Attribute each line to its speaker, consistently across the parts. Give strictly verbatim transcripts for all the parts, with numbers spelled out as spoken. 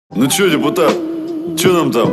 Speaker 1: Ну чё, депутат, чё нам там?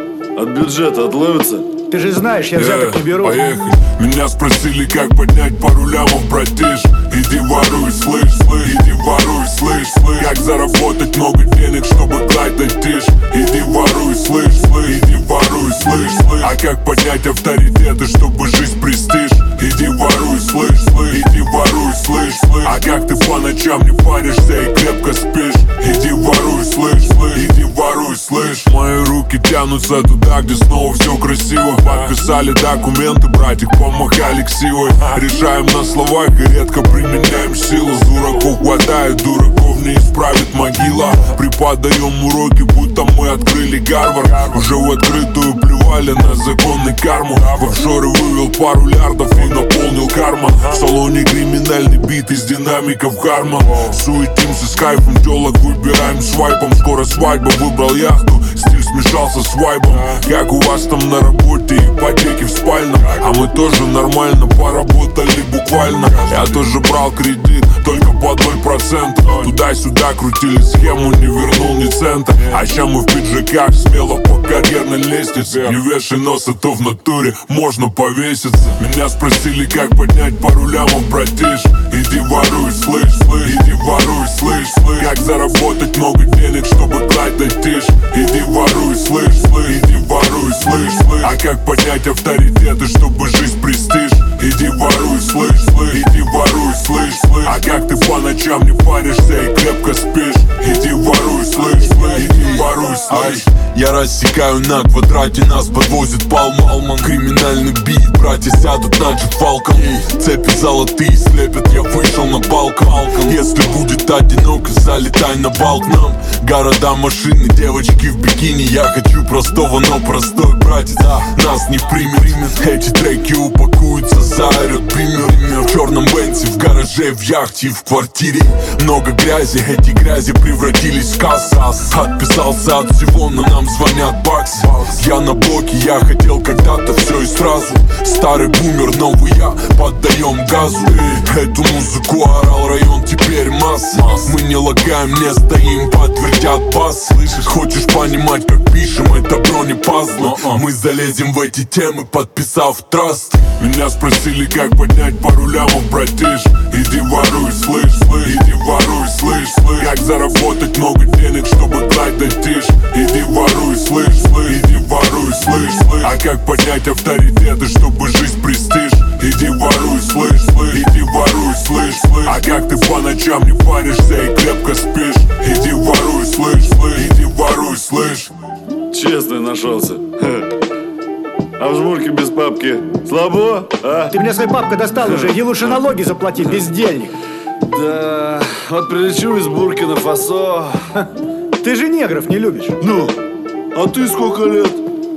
Speaker 1: От бюджета отловится?
Speaker 2: Ты же знаешь, я взяток не беру.
Speaker 3: Поехали. Меня спросили, как поднять пару лямов, братиш. Иди воруй, слышь, слышь, иди воруй, слышь, слышь. Как заработать много денег, чтобы класть дать тишь. Иди воруй, слышь, слышь, иди воруй, слышь, слышь. А как поднять авторитеты, чтобы жизнь престиж? Иди воруй, слышь, слышь, иди воруй, слышь, слышь. А как ты по ночам не паришься и крепко спишь? Иди воруй, слышь, слышь, иди воруй, слышь. Мои руки тянутся туда, где снова все красиво. Подписали документы, братик, помахали ксивой. Решаем на словах и редко применяем силу. С дураков хватает, дураков не исправит могила. Преподаем уроки, будто мы открыли Гарвард. Уже в открытую плевали на законы карму. В офшоры вывел пару лярдов и наполнил карман. В салоне криминальный бит из динамиков Харман. Суетимся с кайфом, телок выбираем свайпом. Скоро свадьба, выбрал яхту, стиль смешался с вайбом. Как у вас там на работе, ипотеки в спальном? А мы тоже нормально поработали буквально. Я тоже брал кредит, только под ноль процентов. Туда-сюда крутили схему, не вернул ни цента. А ща мы в пиджаках, смело по карьерной лестнице. Не вешай нос, а то в натуре можно повеситься. Меня спросили, как поднять пару лямов, братиш. Иди воруй, слышь, слышь, иди воруй, слышь, слышь. Как заработать много денег, чтобы класть дать тишь. Иди воруй, слышь, слышь, иди воруй, слышь, слышь. А как поднять авторитеты, чтобы жизнь престиж? Иди воруй, слышь, слышь, иди воруй, слышь, слышь. А как ты по ночам не паришься и крепко спишь? Иди воруй, слышь, слышь, иди воруй, слышь.
Speaker 4: Я рассекаю на квадрате, нас подвозит Пал Малман. Криминальный бит, братья сядут на джипалком. Цепи золотые слепят, я вышел на балкон. Если будет одиноко, залетай на бал к нам. Города, машины, девочки в бикини. Я хочу простого, но простой братец нас не примет. Эти треки упакуются, заорет бимер. В черном бенце, в гараже, в яхте и в квартире. Много грязи, эти грязи превратились в кассу. Отписался от всего, но нам звонят баксы. Я на блоке, я хотел когда-то все и сразу. Старый бумер, новый я, поддаем газу. Эту музыку орал район, теперь масса. Мы не лагаем, не стоим, подтвердят бас. Хочешь понимать, как пишем, это бронепазл. Мы залезем в эти темы, подписав траст.
Speaker 3: Меня спросили, как поднять пару лямов, братиш. Иди воруй, слышь, слышь, иди воруй, слышь, слышь. Как заработать много денег, чтобы класть дать тишь. Иди воруй, слышь, слышь, иди воруй, слышь, слышь. А как поднять авторитеты, чтобы жизнь престиж? Иди воруй, слышь, слышь, иди воруй, слышь, слышь. А как ты по ночам не паришься и крепко спишь? Иди воруй, слышь, слышь, иди воруй, слышь.
Speaker 1: Честный нашелся. А в жмурке без папки слабо, а?
Speaker 2: Ты меня своей папкой достал уже, иди лучше налоги заплати, бездельник.
Speaker 1: Да, вот прилечу из Буркина-Фасо.
Speaker 2: Ты же негров не любишь.
Speaker 1: Ну, а ты сколько лет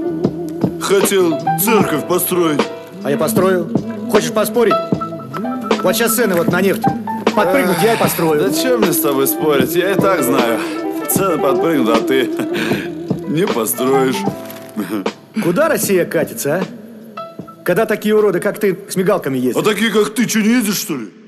Speaker 1: хотел церковь построить?
Speaker 2: А я построю. Хочешь поспорить? Вот сейчас цены вот на нефть. Подпрыгнут, я и построю.
Speaker 1: Да чем мне с тобой спорить? Я и так знаю. Цены подпрыгнут, а ты не построишь.
Speaker 2: Куда Россия катится, а? Когда такие уроды, как ты, с мигалками ездят?
Speaker 1: А такие, как ты, что, не ездишь, что ли?